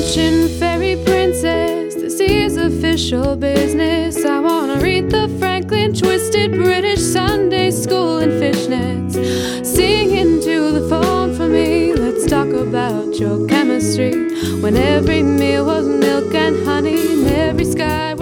Ocean fairy princess, this is official business. I wanna read the Franklin twisted British Sunday school in fishnets. Sing into the phone for me, let's talk about your chemistry. When every meal was milk and honey and every sky